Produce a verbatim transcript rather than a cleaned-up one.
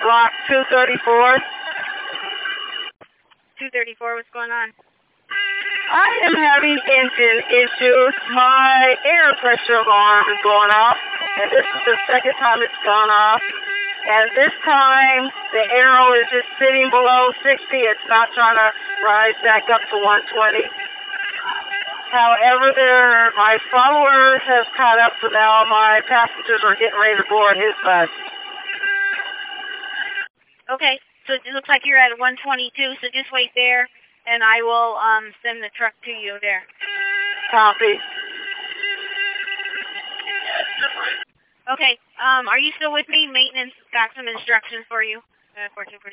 block two thirty-four. two thirty-four, what's going on? I am having engine issues. My air pressure alarm is going off, and this is the second time it's gone off. And this time, the arrow is just sitting below sixty. It's not trying to rise back up to one twenty. However, there, my followers have caught up, so now my passengers are getting ready to board his bus. Okay, so it looks like you're at one twenty-two, so just wait there, and I will um, send the truck to you there. Copy. Okay, um, are you still with me? Maintenance got some instructions for you. Uh, for